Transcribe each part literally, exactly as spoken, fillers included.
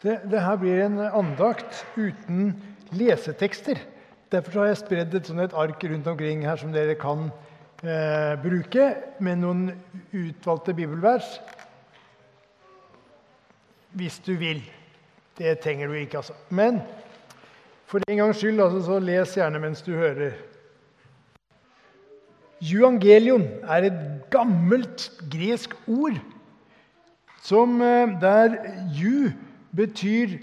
Det, det her blir en andakt uten lesetekster. Derfor har jeg spredd et, sånn et ark rundt omkring her som dere kan eh, bruke, med noen utvalgte bibelvers. Hvis du vil. Det trenger du ikke, altså. Men for en gangs skyld, altså, så les gjerne mens du hører. Euangelion er et gammelt gresk ord, som der «ju» betyr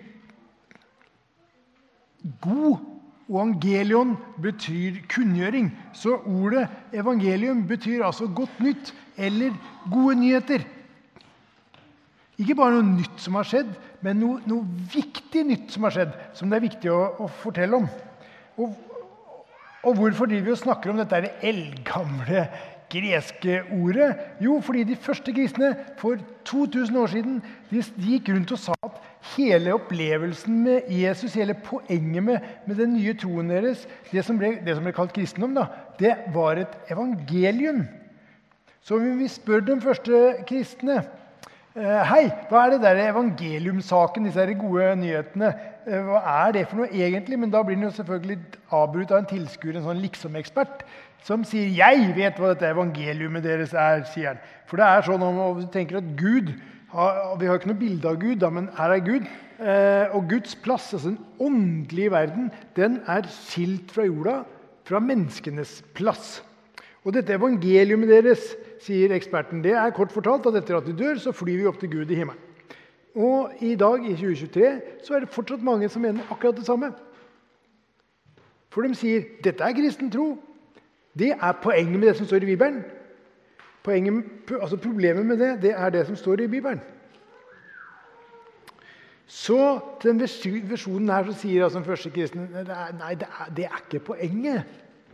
god, og «angelion» betyr kunngjøring. Så ordet evangelium betyr altså godt nytt, eller gode nyheter. Ikke bare noe nytt som har skjedd, men noe, noe viktig nytt som har skjedd, som det er viktig å, å fortelle om. Og, og hvorfor driver vi og snakker om dette eldgamle greske ordet? Jo, fordi de første kristne for to tusen år siden, de, de gikk rundt og sa at hele opplevelsen med Jesus, hele poenget med, med den nye troen deres, det som, ble, det som ble kalt kristendom, da, det var et evangelium. Så vi spør de første kristne, hei, hva er det der evangeliumsaken, disse gode nyhetene? Hva er det for noe egentlig? Men da blir den jo selvfølgelig avbrutt av en tilskuer, en sånn liksom-ekspert, som sier, jeg vet hva dette evangeliumet deres er, sier han. For det er sånn, om du tenker at Gud, vi har ikke noe bilde av Gud, da, men her er Gud, og Guds plass, altså den åndelige verden, den er skilt fra jorda, fra menneskenes plass. Og dette evangeliumet deres, sier eksperten, det er kort fortalt at etter at de dør, så flyr vi opp til Gud i himmelen. Og i dag, i tjue tjuetre, så er det fortsatt mange som mener akkurat det samme. For de sier, dette er kristen tro. Det er poenget med det som står i Bibelen. Poenget, altså problemet med det, det er det som står i Bibelen. Så til den versjonen her så sier altså den første kristne, nei, det er, det er ikke poenget.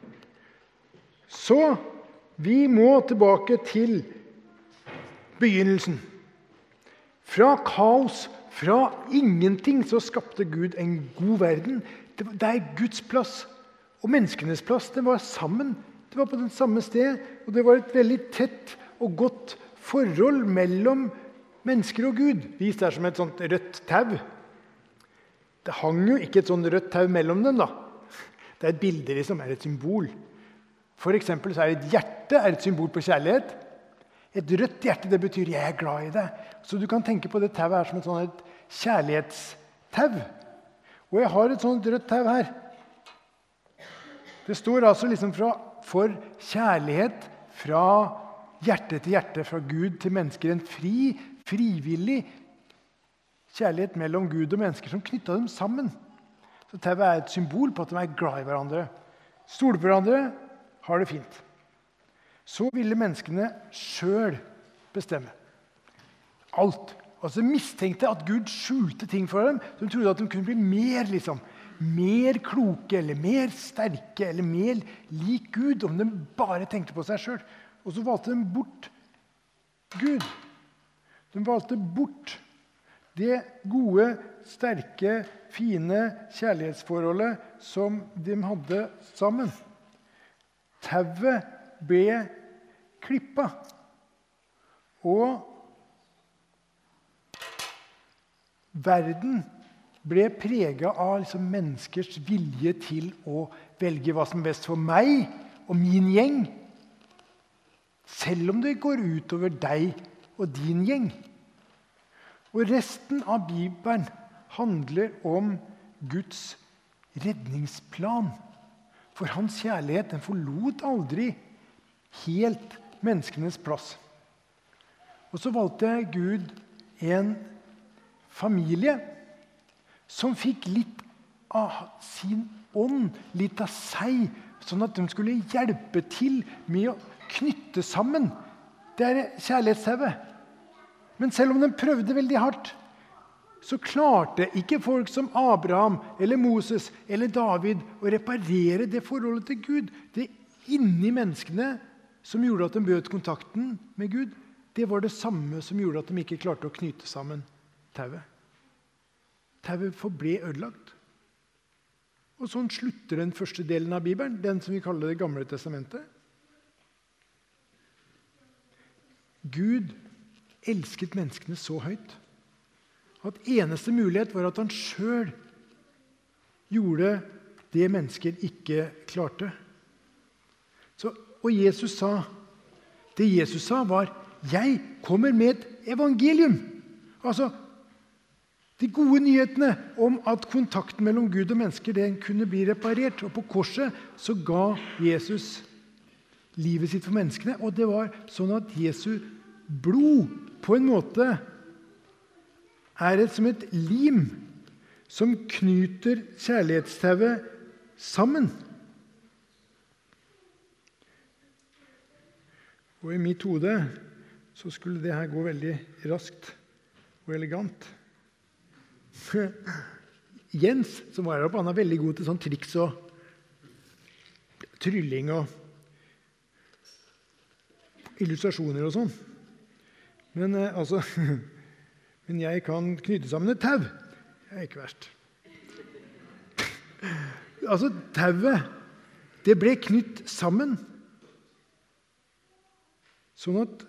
Så vi må tilbake til begynnelsen. Fra kaos, fra ingenting, så skapte Gud en god verden. Det er Guds plass, og menneskenes plass, det var sammen. Det var på det samme sted, og det var et veldig tett og godt forhold mellom mennesker og Gud. Vist der som et sånt rødt tau. Det hang jo ikke et sånt rødt tau mellom dem, da. Det er et bilde, liksom, er et symbol. For eksempel så er et hjerte er et symbol på kjærlighet. Et rødt hjerte, det betyr jeg er glad i deg. Så du kan tenke på det tauet her som et sånt et kjærlighetstau. Og jeg har et sånt rødt tau her. Det står altså liksom fra, for kjærlighet fra hjerte til hjerte, fra Gud til mennesker. En fri, frivillig kjærlighet mellom Gud og mennesker som knyttet dem sammen. Så tauet er et symbol på at de er glad i hverandre. Stoler på hverandre, har det fint. Så ville menneskene selv bestemme. Alt. Altså mistenkte at Gud skjulte ting for dem. De trodde at de kunne bli mer, liksom, mer kloke, eller mer sterke, eller mer lik Gud, om de bare tenkte på seg selv. Og så valgte de bort Gud. De valgte bort det gode, sterke, fine kjærlighetsforholdet som de hadde sammen. Tauet ble klippa. Og verden ble preget av liksom, menneskers vilje til å velge hva som er best for meg og min gjeng. Selv om det går ut over deg og din gjeng. Og resten av Bibelen handler om Guds redningsplan. For hans kjærlighet, den forlot aldri helt menneskenes plass. Og så valgte Gud en familie som fikk litt av sin ånd, litt av seg, sånn at de skulle hjelpe til med å knytte sammen. Det er kjærlighetstauet. Men selv om de prøvde veldig hardt, så klarte ikke folk som Abraham, eller Moses, eller David å reparere det forholdet til Gud. Det inni menneskene som gjorde at de bød kontakten med Gud, det var det samme som gjorde at de ikke klarte å knyte sammen tauet. Tauet forble ødelagt. Og sånn slutter den første delen av Bibelen, den som vi kaller det gamle testamentet. Gud elsket menneskene så høyt At eneste mulighet var at han selv gjorde det mennesker ikke klarte. Så, og Jesus sa, det Jesus sa var, jeg kommer med et evangelium. Altså, de gode nyhetene om at kontakten mellom Gud og mennesker den kunne bli reparert. Og på korset så ga Jesus livet sitt for menneskene. Og det var sånn at Jesu blod på en måte er et, som et lim som knyter kjærlighetstauet sammen. Og i mitt hode så skulle det her gå veldig raskt og elegant. Jens, som var her oppe, han er veldig god til sånn triks og trylling og illustrasjoner og sånn. Men eh, altså, men jeg kan knytte sammen et tau. Det er ikke verst. Altså, tauet, det ble knytt sammen. Sånn at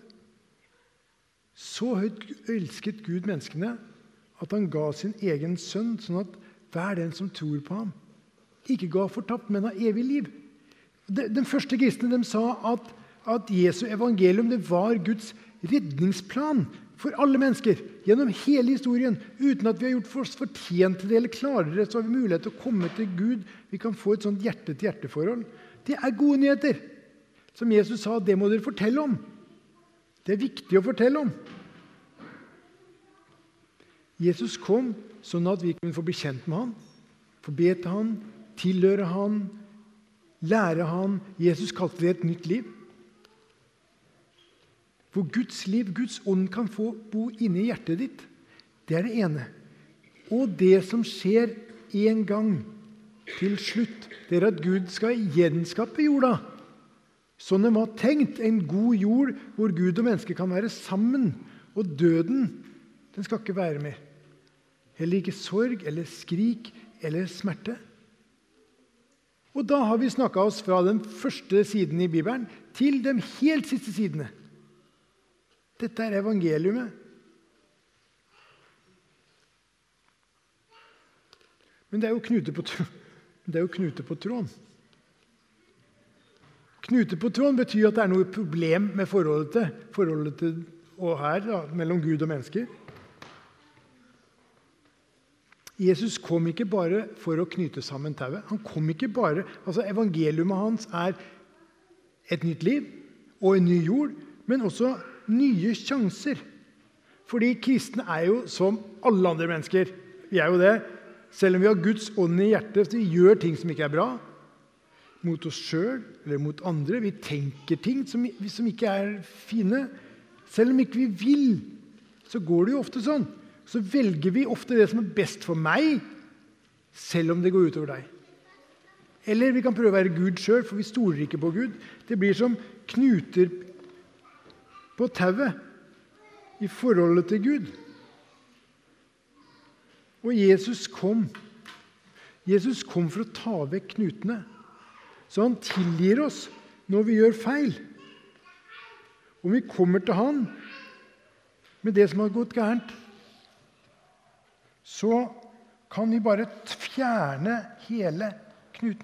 så høyt elsket Gud menneskene at han ga sin egen sønn, sånn at hver den som tror på ham, ikke ga fortapt, men har evig liv. Den første kristne de sa at, at Jesu evangelium det var Guds redningsplan for alle mennesker, gjennom hele historien, uten at vi har gjort oss fortjent til det, eller klarere, så har vi mulighet til å komme til Gud. Vi kan få et sånt hjerte-til-hjerte-forhold. Det er gode nyheter. Som Jesus sa, det må dere fortelle om. Det er viktig å fortelle om. Jesus kom sånn at vi kunne få bli kjent med han, få be til han, tilhøre han, lære han. Jesus kalte det et nytt liv. Hvor Guds liv, Guds ånd kan få bo inne i hjertet ditt. Det er det ene. Og det som skjer en gang til slutt, det er at Gud skal gjenskape jorda. Sånn de har tenkt, en god jord hvor Gud og mennesker kan være sammen. Og døden, den skal ikke være mer. Heller ikke sorg, eller skrik, eller smerte. Og da har vi snakket oss fra den første siden i Bibelen til de helt siste sidene. Dette er evangeliumet. Men det er jo knute på, det er jo knute på tråden. Knute på tråden betyr at det er noe problem med forholdet til, forholdet til og her, da, mellom Gud og mennesker. Jesus kom ikke bare for å knyte sammen tauet. Han kom ikke bare, altså evangeliumet hans er et nytt liv og en ny jord, men også nye sjanser. Fordi kristne er jo som alle andre mennesker. Vi er jo det. Selv om vi har Guds ånd i hjertet, så vi gjør ting som ikke er bra. Mot oss selv eller mot andre. Vi tenker ting som, som ikke er fine. Selv om ikke vi vil, så går det jo ofte sånn. Så velger vi ofte det som er best for meg, selv om det går utover deg. Eller vi kan prøve å være Gud selv, for vi stoler ikke på Gud. Det blir som knuter på tauet i forholdet til Gud. Og Jesus kom. Jesus kom for å ta vekk knutene. Så han tilgir oss når vi gjør feil. Om vi kommer til han med det som har gått gærent, så kan vi bare fjerne hele knuten.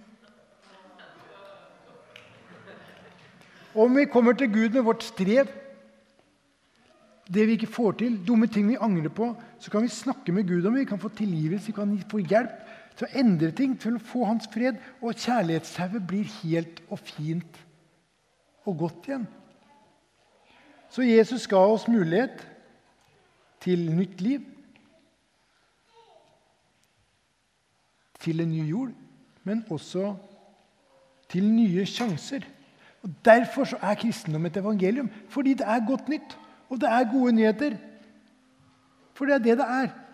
Om vi kommer til Gud med vårt strev, det vi ikke får til, dumme ting vi angrer på, så kan vi snakke med Gud om det, vi kan få tilgivelse, vi kan få hjelp til å endre ting, til å få hans fred, og kjærlighetstauet blir helt og fint og godt igjen. Så Jesus ga oss mulighet til nytt liv, til en ny jord, men også til nye sjanser. Og derfor så er kristendom et evangelium, fordi det er godt nytt, og det er gode nyheter. For det er det det er.